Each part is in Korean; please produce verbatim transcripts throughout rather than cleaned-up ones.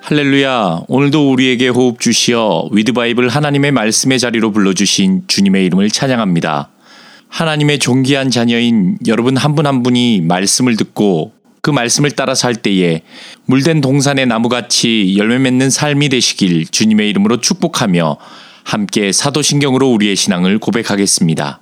할렐루야. 오늘도 우리에게 호흡 주시어 위드 바이블 하나님의 말씀의 자리로 불러주신 주님의 이름을 찬양합니다. 하나님의 존귀한 자녀인 여러분 한 분 한 분이 말씀을 듣고 그 말씀을 따라 살 때에 물된 동산의 나무같이 열매 맺는 삶이 되시길 주님의 이름으로 축복하며 함께 사도신경으로 우리의 신앙을 고백하겠습니다.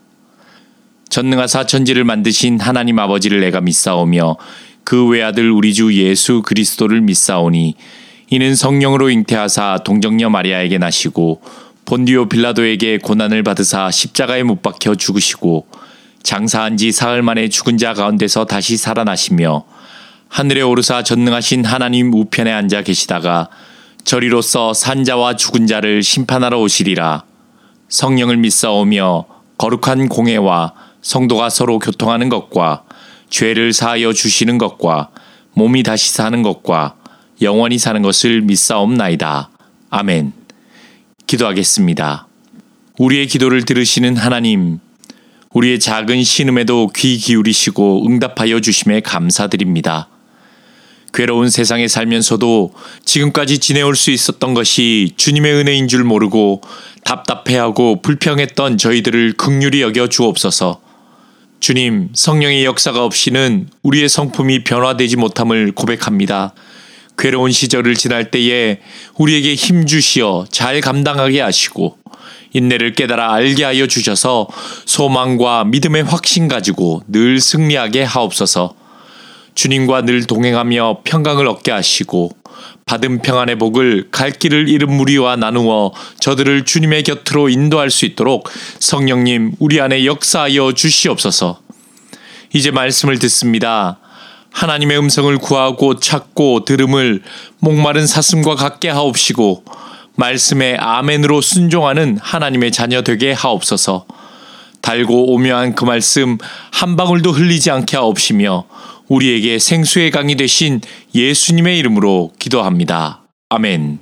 전능하사 천지를 만드신 하나님 아버지를 내가 믿사오며 그 외아들 우리 주 예수 그리스도를 믿사오니 이는 성령으로 잉태하사 동정녀 마리아에게 나시고 본디오 빌라도에게 고난을 받으사 십자가에 못 박혀 죽으시고 장사한 지 사흘 만에 죽은 자 가운데서 다시 살아나시며 하늘에 오르사 전능하신 하나님 우편에 앉아 계시다가 저리로서 산자와 죽은 자를 심판하러 오시리라. 성령을 믿사오며 거룩한 공회와 성도가 서로 교통하는 것과 죄를 사하여 주시는 것과 몸이 다시 사는 것과 영원히 사는 것을 믿사옵나이다. 아멘. 기도하겠습니다. 우리의 기도를 들으시는 하나님, 우리의 작은 신음에도 귀 기울이시고 응답하여 주심에 감사드립니다. 괴로운 세상에 살면서도 지금까지 지내올 수 있었던 것이 주님의 은혜인 줄 모르고 답답해하고 불평했던 저희들을 긍휼히 여겨 주옵소서. 주님, 성령의 역사가 없이는 우리의 성품이 변화되지 못함을 고백합니다. 괴로운 시절을 지날 때에 우리에게 힘 주시어 잘 감당하게 하시고 인내를 깨달아 알게 하여 주셔서 소망과 믿음의 확신 가지고 늘 승리하게 하옵소서. 주님과 늘 동행하며 평강을 얻게 하시고 받은 평안의 복을 갈 길을 잃은 무리와 나누어 저들을 주님의 곁으로 인도할 수 있도록 성령님 우리 안에 역사하여 주시옵소서. 이제 말씀을 듣습니다. 하나님의 음성을 구하고 찾고 들음을 목마른 사슴과 같게 하옵시고 말씀에 아멘으로 순종하는 하나님의 자녀 되게 하옵소서. 달고 오묘한 그 말씀 한 방울도 흘리지 않게 하옵시며 우리에게 생수의 강이 되신 예수님의 이름으로 기도합니다. 아멘.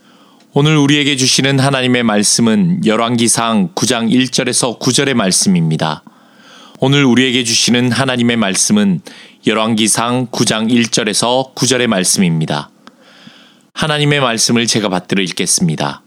오늘 우리에게 주시는 하나님의 말씀은 열왕기상 구 장 일 절에서 구 절의 말씀입니다. 오늘 우리에게 주시는 하나님의 말씀은 열왕기상 구 장 일 절에서 구 절의 말씀입니다. 하나님의 말씀을 제가 받들어 읽겠습니다.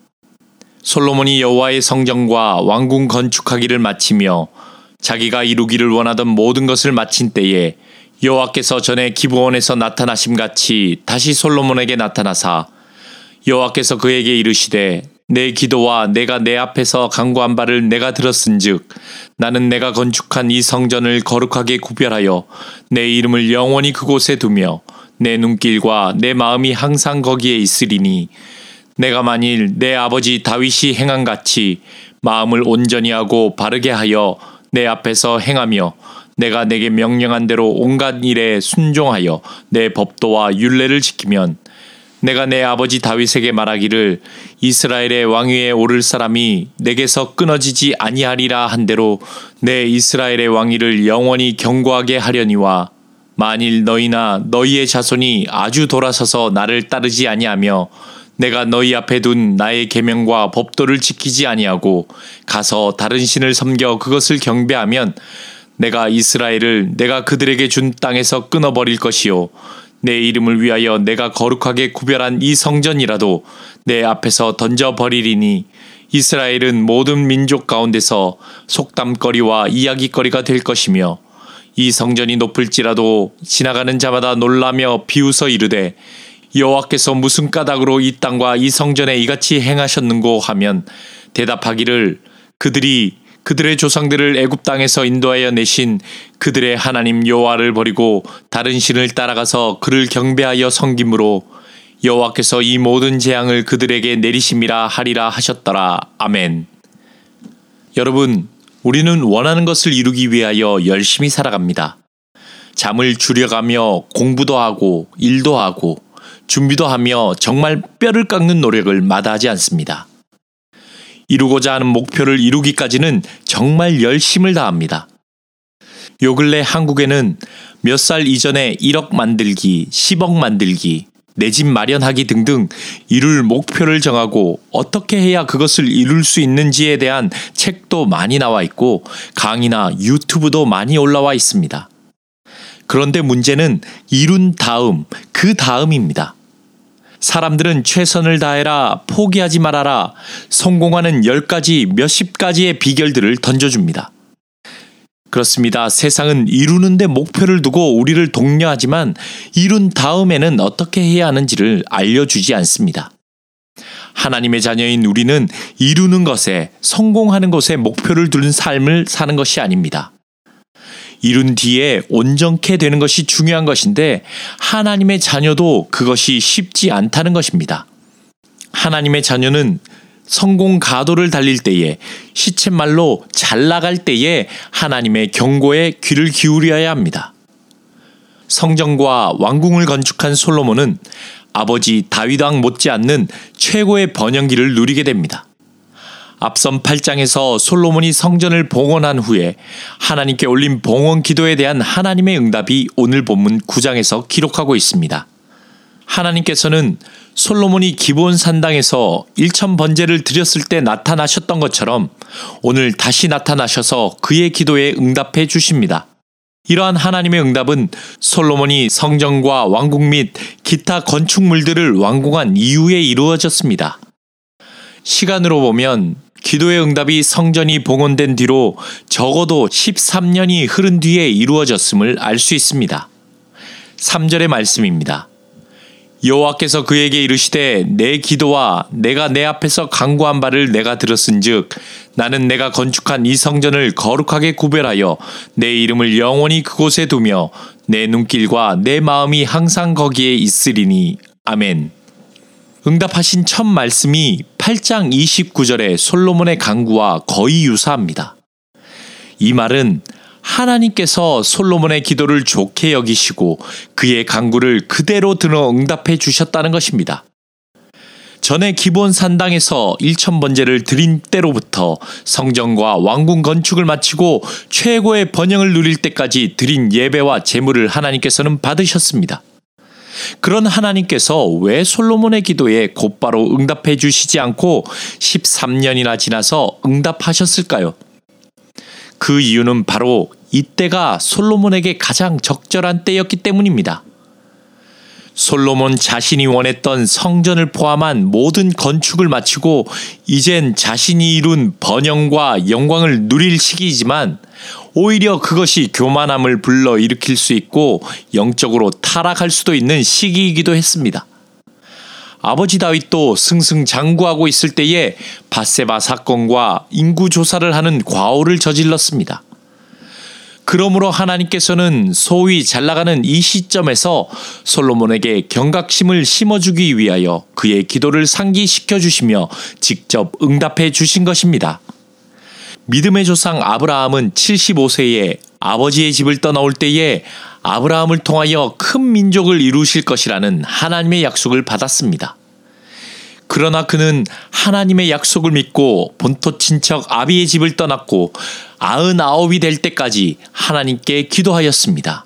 솔로몬이 여호와의 성전과 왕궁 건축하기를 마치며 자기가 이루기를 원하던 모든 것을 마친 때에 여호와께서 전에 기브온에서 나타나심같이 다시 솔로몬에게 나타나사 여호와께서 그에게 이르시되 내 기도와 내가 내 앞에서 간구한 바를 내가 들었은즉 나는 내가 건축한 이 성전을 거룩하게 구별하여 내 이름을 영원히 그곳에 두며 내 눈길과 내 마음이 항상 거기에 있으리니 내가 만일 내 아버지 다윗이 행한같이 마음을 온전히 하고 바르게 하여 내 앞에서 행하며 내가 내게 명령한 대로 온갖 일에 순종하여 내 법도와 율례를 지키면 내가 내 아버지 다윗에게 말하기를 이스라엘의 왕위에 오를 사람이 내게서 끊어지지 아니하리라 한 대로 내 이스라엘의 왕위를 영원히 견고하게 하려니와 만일 너희나 너희의 자손이 아주 돌아서서 나를 따르지 아니하며 내가 너희 앞에 둔 나의 계명과 법도를 지키지 아니하고 가서 다른 신을 섬겨 그것을 경배하면 내가 이스라엘을 내가 그들에게 준 땅에서 끊어버릴 것이요 내 이름을 위하여 내가 거룩하게 구별한 이 성전이라도 내 앞에서 던져버리리니 이스라엘은 모든 민족 가운데서 속담거리와 이야기거리가 될 것이며 이 성전이 높을지라도 지나가는 자마다 놀라며 비웃어 이르되 여호와께서 무슨 까닭으로 이 땅과 이 성전에 이같이 행하셨는고 하면 대답하기를 그들이 그들의 조상들을 애굽 땅에서 인도하여 내신 그들의 하나님 여호와를 버리고 다른 신을 따라가서 그를 경배하여 섬김으로 여호와께서 이 모든 재앙을 그들에게 내리심이라 하리라 하셨더라. 아멘. 여러분, 우리는 원하는 것을 이루기 위하여 열심히 살아갑니다. 잠을 줄여가며 공부도 하고 일도 하고 준비도 하며 정말 뼈를 깎는 노력을 마다하지 않습니다. 이루고자 하는 목표를 이루기까지는 정말 열심을 다합니다. 요 근래 한국에는 몇 살 이전에 일억 만들기, 십억 만들기, 내 집 마련하기 등등 이룰 목표를 정하고 어떻게 해야 그것을 이룰 수 있는지에 대한 책도 많이 나와 있고 강의나 유튜브도 많이 올라와 있습니다. 그런데 문제는 이룬 다음, 그 다음입니다. 사람들은 최선을 다해라, 포기하지 말아라, 성공하는 열 가지, 몇십 가지의 비결들을 던져줍니다. 그렇습니다. 세상은 이루는 데 목표를 두고 우리를 독려하지만 이룬 다음에는 어떻게 해야 하는지를 알려주지 않습니다. 하나님의 자녀인 우리는 이루는 것에, 성공하는 것에 목표를 두는 삶을 사는 것이 아닙니다. 이룬 뒤에 온전케 되는 것이 중요한 것인데 하나님의 자녀도 그것이 쉽지 않다는 것입니다. 하나님의 자녀는 성공 가도를 달릴 때에, 시쳇말로 잘 나갈 때에 하나님의 경고에 귀를 기울여야 합니다. 성전과 왕궁을 건축한 솔로몬은 아버지 다윗 왕 못지않는 최고의 번영기를 누리게 됩니다. 앞선 팔 장에서 솔로몬이 성전을 봉헌한 후에 하나님께 올린 봉헌 기도에 대한 하나님의 응답이 오늘 본문 구 장에서 기록하고 있습니다. 하나님께서는 솔로몬이 기브온 산당에서 일천 번제를 드렸을 때 나타나셨던 것처럼 오늘 다시 나타나셔서 그의 기도에 응답해 주십니다. 이러한 하나님의 응답은 솔로몬이 성전과 왕궁 및 기타 건축물들을 완공한 이후에 이루어졌습니다. 시간으로 보면 기도의 응답이 성전이 봉헌된 뒤로 적어도 십삼 년이 흐른 뒤에 이루어졌음을 알 수 있습니다. 삼 절의 말씀입니다. 여호와께서 그에게 이르시되 내 기도와 내가 내 앞에서 간구한 바를 내가 들었은즉 나는 내가 건축한 이 성전을 거룩하게 구별하여 내 이름을 영원히 그곳에 두며 내 눈길과 내 마음이 항상 거기에 있으리니. 아멘. 응답하신 첫 말씀이 팔 장 이십구 절의 솔로몬의 간구와 거의 유사합니다. 이 말은 하나님께서 솔로몬의 기도를 좋게 여기시고 그의 간구를 그대로 들어 응답해 주셨다는 것입니다. 전에 기브온 산당에서 일천 번제를 드린 때로부터 성전과 왕궁 건축을 마치고 최고의 번영을 누릴 때까지 드린 예배와 제물을 하나님께서는 받으셨습니다. 그런 하나님께서 왜 솔로몬의 기도에 곧바로 응답해 주시지 않고 십삼 년이나 지나서 응답하셨을까요? 그 이유는 바로 이때가 솔로몬에게 가장 적절한 때였기 때문입니다. 솔로몬 자신이 원했던 성전을 포함한 모든 건축을 마치고 이젠 자신이 이룬 번영과 영광을 누릴 시기이지만 오히려 그것이 교만함을 불러일으킬 수 있고 영적으로 타락할 수도 있는 시기이기도 했습니다. 아버지 다윗도 승승장구하고 있을 때에 밧세바 사건과 인구조사를 하는 과오를 저질렀습니다. 그러므로 하나님께서는 소위 잘나가는 이 시점에서 솔로몬에게 경각심을 심어주기 위하여 그의 기도를 상기시켜 주시며 직접 응답해 주신 것입니다. 믿음의 조상 아브라함은 칠십오 세에 아버지의 집을 떠나올 때에 아브라함을 통하여 큰 민족을 이루실 것이라는 하나님의 약속을 받았습니다. 그러나 그는 하나님의 약속을 믿고 본토 친척 아비의 집을 떠났고 아흔아홉이 될 때까지 하나님께 기도하였습니다.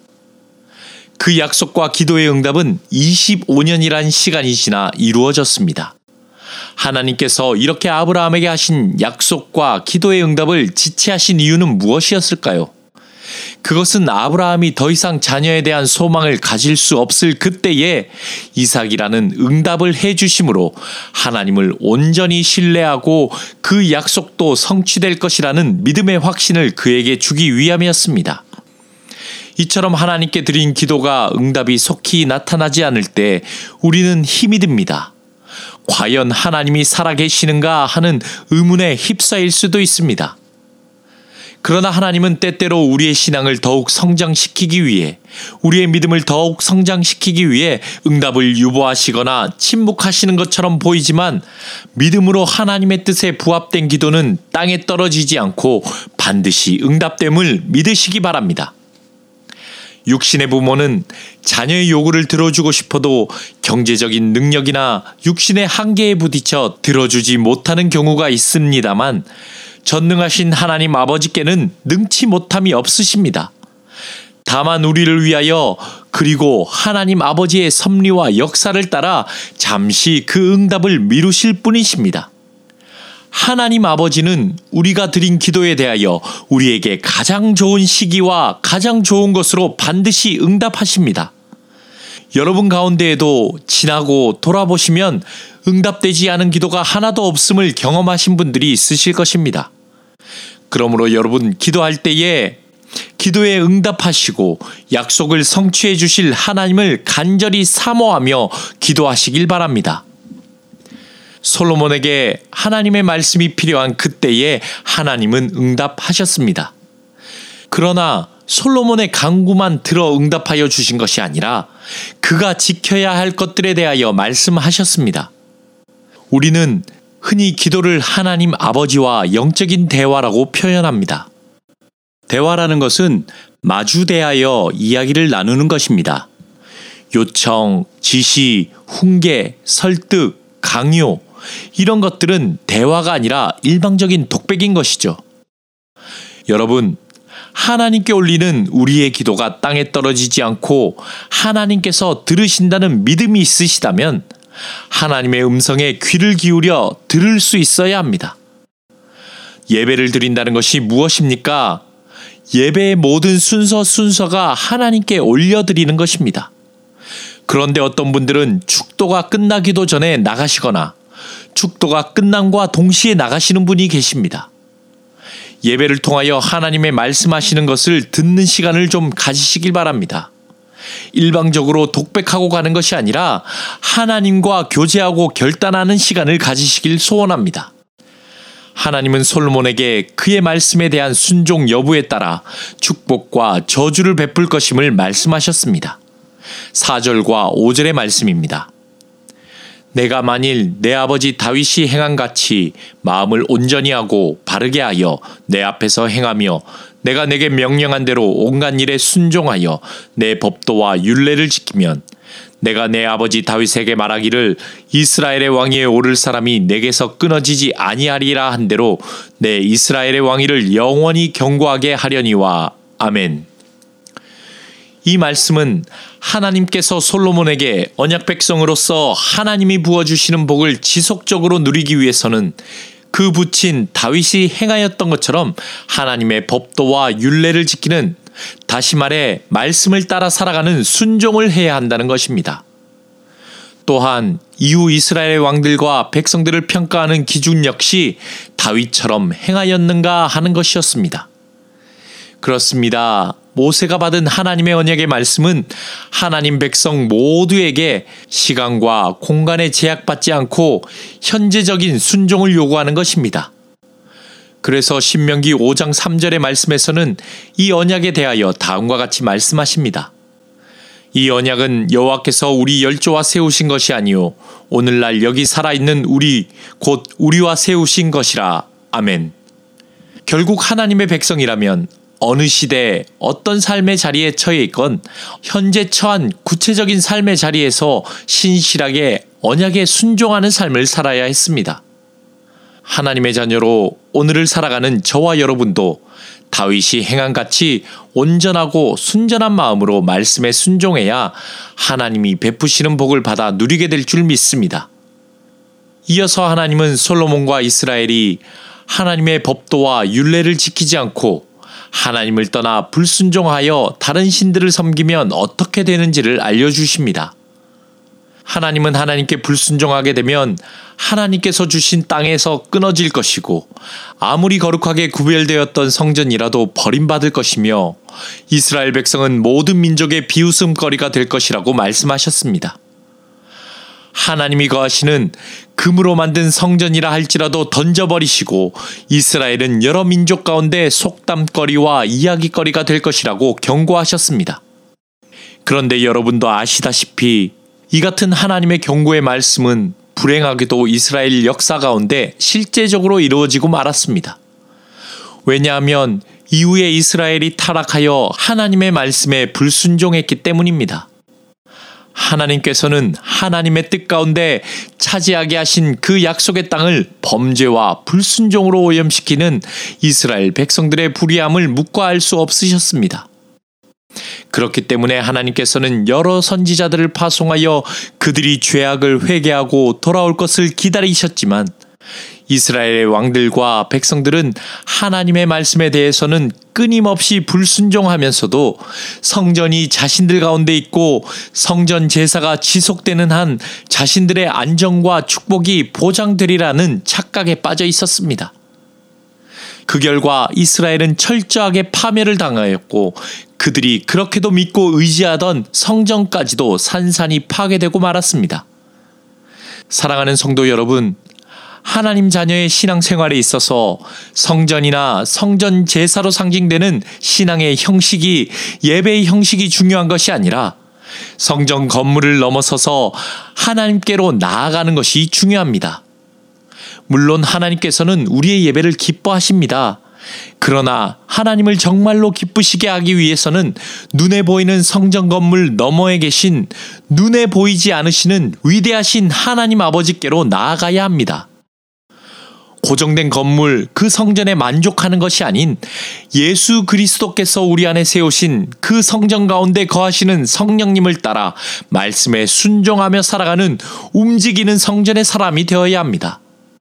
그 약속과 기도의 응답은 이십오 년이란 시간이 지나 이루어졌습니다. 하나님께서 이렇게 아브라함에게 하신 약속과 기도의 응답을 지체하신 이유는 무엇이었을까요? 그것은 아브라함이 더 이상 자녀에 대한 소망을 가질 수 없을 그때에 이삭이라는 응답을 해주심으로 하나님을 온전히 신뢰하고 그 약속도 성취될 것이라는 믿음의 확신을 그에게 주기 위함이었습니다. 이처럼 하나님께 드린 기도가 응답이 속히 나타나지 않을 때 우리는 힘이 듭니다. 과연 하나님이 살아계시는가 하는 의문에 휩싸일 수도 있습니다. 그러나 하나님은 때때로 우리의 신앙을 더욱 성장시키기 위해, 우리의 믿음을 더욱 성장시키기 위해 응답을 유보하시거나 침묵하시는 것처럼 보이지만 믿음으로 하나님의 뜻에 부합된 기도는 땅에 떨어지지 않고 반드시 응답됨을 믿으시기 바랍니다. 육신의 부모는 자녀의 요구를 들어주고 싶어도 경제적인 능력이나 육신의 한계에 부딪혀 들어주지 못하는 경우가 있습니다만 전능하신 하나님 아버지께는 능치 못함이 없으십니다. 다만 우리를 위하여 그리고 하나님 아버지의 섭리와 역사를 따라 잠시 그 응답을 미루실 뿐이십니다. 하나님 아버지는 우리가 드린 기도에 대하여 우리에게 가장 좋은 시기와 가장 좋은 것으로 반드시 응답하십니다. 여러분 가운데에도 지나고 돌아보시면 응답되지 않은 기도가 하나도 없음을 경험하신 분들이 있으실 것입니다. 그러므로 여러분 기도할 때에 기도에 응답하시고 약속을 성취해 주실 하나님을 간절히 사모하며 기도하시길 바랍니다. 솔로몬에게 하나님의 말씀이 필요한 그때에 하나님은 응답하셨습니다. 그러나 솔로몬의 간구만 들어 응답하여 주신 것이 아니라 그가 지켜야 할 것들에 대하여 말씀하셨습니다. 우리는 흔히 기도를 하나님 아버지와 영적인 대화라고 표현합니다. 대화라는 것은 마주 대하여 이야기를 나누는 것입니다. 요청, 지시, 훈계, 설득, 강요 이런 것들은 대화가 아니라 일방적인 독백인 것이죠. 여러분, 하나님께 올리는 우리의 기도가 땅에 떨어지지 않고 하나님께서 들으신다는 믿음이 있으시다면 하나님의 음성에 귀를 기울여 들을 수 있어야 합니다. 예배를 드린다는 것이 무엇입니까? 예배의 모든 순서 순서가 하나님께 올려드리는 것입니다. 그런데 어떤 분들은 축도가 끝나기도 전에 나가시거나 축도가 끝남과 동시에 나가시는 분이 계십니다. 예배를 통하여 하나님의 말씀하시는 것을 듣는 시간을 좀 가지시길 바랍니다. 일방적으로 독백하고 가는 것이 아니라 하나님과 교제하고 결단하는 시간을 가지시길 소원합니다. 하나님은 솔로몬에게 그의 말씀에 대한 순종 여부에 따라 축복과 저주를 베풀 것임을 말씀하셨습니다. 사 절과 오 절의 말씀입니다. 내가 만일 내 아버지 다윗이 행한 같이 마음을 온전히 하고 바르게 하여 내 앞에서 행하며 내가 내게 명령한 대로 온갖 일에 순종하여 내 법도와 율례를 지키면 내가 내 아버지 다윗에게 말하기를 이스라엘의 왕위에 오를 사람이 내게서 끊어지지 아니하리라 한 대로 내 이스라엘의 왕위를 영원히 견고하게 하려니와. 아멘. 이 말씀은 하나님께서 솔로몬에게 언약 백성으로서 하나님이 부어주시는 복을 지속적으로 누리기 위해서는 그 부친 다윗이 행하였던 것처럼 하나님의 법도와 율례를 지키는, 다시 말해 말씀을 따라 살아가는 순종을 해야 한다는 것입니다. 또한 이후 이스라엘의 왕들과 백성들을 평가하는 기준 역시 다윗처럼 행하였는가 하는 것이었습니다. 그렇습니다. 모세가 받은 하나님의 언약의 말씀은 하나님 백성 모두에게 시간과 공간에 제약받지 않고 현재적인 순종을 요구하는 것입니다. 그래서 신명기 오 장 삼 절의 말씀에서는 이 언약에 대하여 다음과 같이 말씀하십니다. 이 언약은 여호와께서 우리 열조와 세우신 것이 아니요 오늘날 여기 살아있는 우리 곧 우리와 세우신 것이라. 아멘. 결국 하나님의 백성이라면 어느 시대 어떤 삶의 자리에 처해 있건 현재 처한 구체적인 삶의 자리에서 신실하게 언약에 순종하는 삶을 살아야 했습니다. 하나님의 자녀로 오늘을 살아가는 저와 여러분도 다윗이 행한 같이 온전하고 순전한 마음으로 말씀에 순종해야 하나님이 베푸시는 복을 받아 누리게 될 줄 믿습니다. 이어서 하나님은 솔로몬과 이스라엘이 하나님의 법도와 율례를 지키지 않고 하나님을 떠나 불순종하여 다른 신들을 섬기면 어떻게 되는지를 알려주십니다. 하나님은 하나님께 불순종하게 되면 하나님께서 주신 땅에서 끊어질 것이고 아무리 거룩하게 구별되었던 성전이라도 버림받을 것이며 이스라엘 백성은 모든 민족의 비웃음거리가 될 것이라고 말씀하셨습니다. 하나님이 거하시는 금으로 만든 성전이라 할지라도 던져버리시고 이스라엘은 여러 민족 가운데 속담거리와 이야기거리가 될 것이라고 경고하셨습니다. 그런데 여러분도 아시다시피 이 같은 하나님의 경고의 말씀은 불행하게도 이스라엘 역사 가운데 실제적으로 이루어지고 말았습니다. 왜냐하면 이후에 이스라엘이 타락하여 하나님의 말씀에 불순종했기 때문입니다. 하나님께서는 하나님의 뜻 가운데 차지하게 하신 그 약속의 땅을 범죄와 불순종으로 오염시키는 이스라엘 백성들의 불의함을 묵과할 수 없으셨습니다. 그렇기 때문에 하나님께서는 여러 선지자들을 파송하여 그들이 죄악을 회개하고 돌아올 것을 기다리셨지만 이스라엘의 왕들과 백성들은 하나님의 말씀에 대해서는 끊임없이 불순종하면서도 성전이 자신들 가운데 있고 성전 제사가 지속되는 한 자신들의 안정과 축복이 보장되리라는 착각에 빠져 있었습니다. 그 결과 이스라엘은 철저하게 파멸을 당하였고 그들이 그렇게도 믿고 의지하던 성전까지도 산산이 파괴되고 말았습니다. 사랑하는 성도 여러분, 하나님 자녀의 신앙생활에 있어서 성전이나 성전 제사로 상징되는 신앙의 형식이 예배의 형식이 중요한 것이 아니라 성전 건물을 넘어서서 하나님께로 나아가는 것이 중요합니다. 물론 하나님께서는 우리의 예배를 기뻐하십니다. 그러나 하나님을 정말로 기쁘시게 하기 위해서는 눈에 보이는 성전 건물 너머에 계신 눈에 보이지 않으시는 위대하신 하나님 아버지께로 나아가야 합니다. 고정된 건물 그 성전에 만족하는 것이 아닌 예수 그리스도께서 우리 안에 세우신 그 성전 가운데 거하시는 성령님을 따라 말씀에 순종하며 살아가는 움직이는 성전의 사람이 되어야 합니다.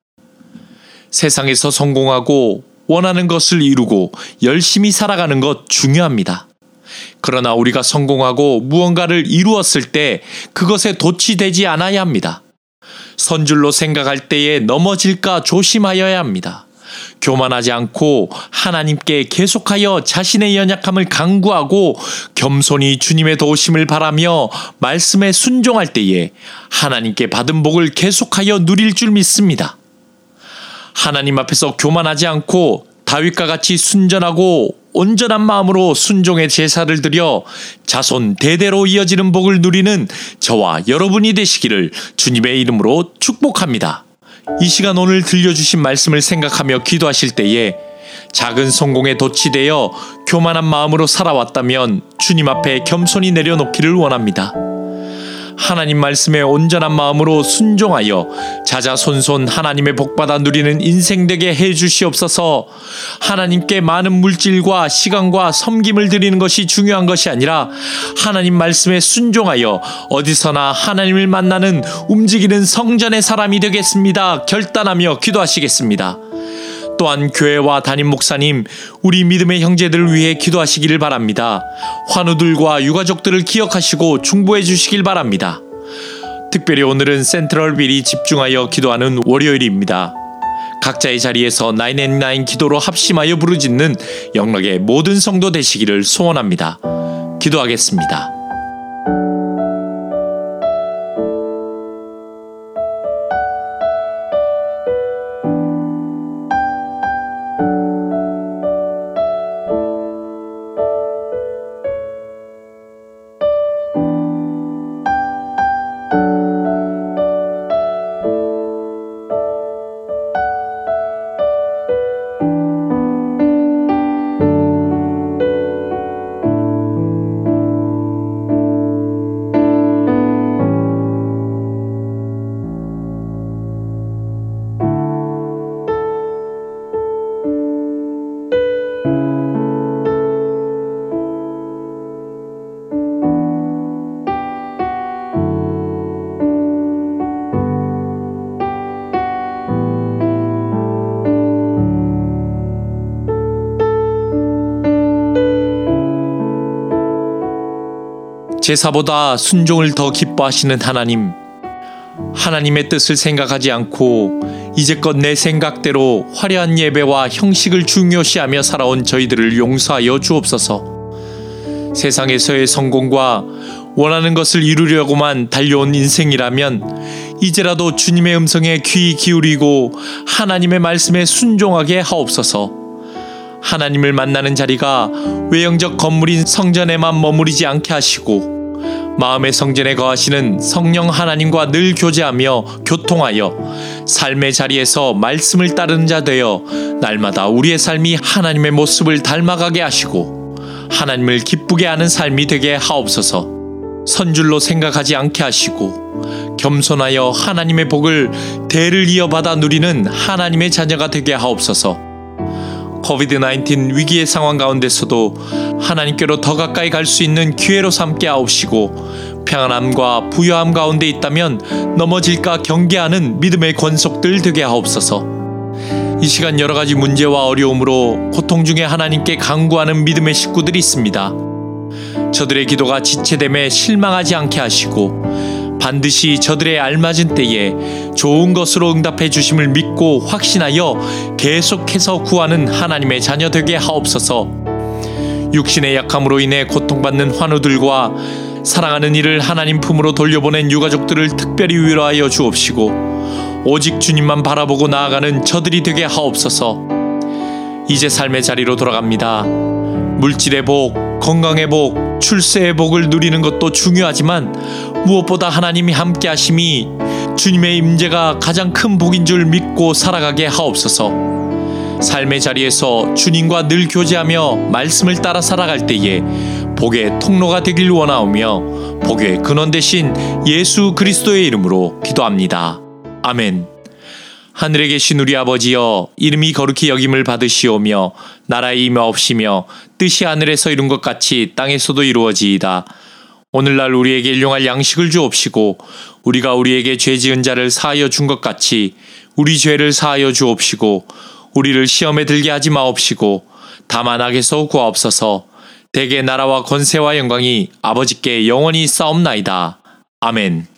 세상에서 성공하고 원하는 것을 이루고 열심히 살아가는 것 중요합니다. 그러나 우리가 성공하고 무언가를 이루었을 때 그것에 도취되지 않아야 합니다. 선줄로 생각할 때에 넘어질까 조심하여야 합니다. 교만하지 않고 하나님께 계속하여 자신의 연약함을 간구하고 겸손히 주님의 도우심을 바라며 말씀에 순종할 때에 하나님께 받은 복을 계속하여 누릴 줄 믿습니다. 하나님 앞에서 교만하지 않고 다윗과 같이 순전하고 온전한 마음으로 순종의 제사를 드려 자손 대대로 이어지는 복을 누리는 저와 여러분이 되시기를 주님의 이름으로 축복합니다. 이 시간 오늘 들려주신 말씀을 생각하며 기도하실 때에 작은 성공에 도취되어 교만한 마음으로 살아왔다면 주님 앞에 겸손히 내려놓기를 원합니다. 하나님 말씀에 온전한 마음으로 순종하여 자자손손 하나님의 복받아 누리는 인생 되게 해 주시옵소서. 하나님께 많은 물질과 시간과 섬김을 드리는 것이 중요한 것이 아니라 하나님 말씀에 순종하여 어디서나 하나님을 만나는 움직이는 성전의 사람이 되겠습니다. 결단하며 기도하시겠습니다. 또한 교회와 담임 목사님, 우리 믿음의 형제들을 위해 기도하시기를 바랍니다. 환우들과 유가족들을 기억하시고 중보해 주시길 바랍니다. 특별히 오늘은 센트럴 빌이 집중하여 기도하는 월요일입니다. 각자의 자리에서 구백구 기도로 합심하여 부르짖는 영락의 모든 성도 되시기를 소원합니다. 기도하겠습니다. 제사보다 순종을 더 기뻐하시는 하나님, 하나님의 뜻을 생각하지 않고 이제껏 내 생각대로 화려한 예배와 형식을 중요시하며 살아온 저희들을 용서하여 주옵소서. 세상에서의 성공과 원하는 것을 이루려고만 달려온 인생이라면 이제라도 주님의 음성에 귀 기울이고 하나님의 말씀에 순종하게 하옵소서. 하나님을 만나는 자리가 외형적 건물인 성전에만 머무르지 않게 하시고 마음의 성전에 거하시는 성령 하나님과 늘 교제하며 교통하여 삶의 자리에서 말씀을 따르는 자 되어 날마다 우리의 삶이 하나님의 모습을 닮아가게 하시고 하나님을 기쁘게 하는 삶이 되게 하옵소서. 선줄로 생각하지 않게 하시고 겸손하여 하나님의 복을 대를 이어받아 누리는 하나님의 자녀가 되게 하옵소서. 코비드 나인틴 위기의 상황 가운데서도 하나님께로 더 가까이 갈 수 있는 기회로 삼게 하옵시고 평안함과 부유함 가운데 있다면 넘어질까 경계하는 믿음의 권속들 되게 하옵소서. 이 시간 여러 가지 문제와 어려움으로 고통 중에 하나님께 간구하는 믿음의 식구들이 있습니다. 저들의 기도가 지체됨에 실망하지 않게 하시고 반드시 저들의 알맞은 때에 좋은 것으로 응답해 주심을 믿고 확신하여 계속해서 구하는 하나님의 자녀 되게 하옵소서. 육신의 약함으로 인해 고통받는 환우들과 사랑하는 이를 하나님 품으로 돌려보낸 유가족들을 특별히 위로하여 주옵시고 오직 주님만 바라보고 나아가는 저들이 되게 하옵소서. 이제 삶의 자리로 돌아갑니다. 물질의 복, 건강의 복, 출세의 복을 누리는 것도 중요하지만 무엇보다 하나님이 함께 하심이 주님의 임재가 가장 큰 복인 줄 믿고 살아가게 하옵소서. 삶의 자리에서 주님과 늘 교제하며 말씀을 따라 살아갈 때에 복의 통로가 되길 원하오며 복의 근원 되신 예수 그리스도의 이름으로 기도합니다. 아멘. 하늘에 계신 우리 아버지여, 이름이 거룩히 여김을 받으시오며 나라의 임하옵시며 뜻이 하늘에서 이룬 것 같이 땅에서도 이루어지이다. 오늘날 우리에게 일용할 양식을 주옵시고 우리가 우리에게 죄 지은 자를 사하여 준 것 같이 우리 죄를 사하여 주옵시고 우리를 시험에 들게 하지 마옵시고 다만 악에서 구하옵소서. 대개 나라와 권세와 영광이 아버지께 영원히 싸움나이다. 아멘.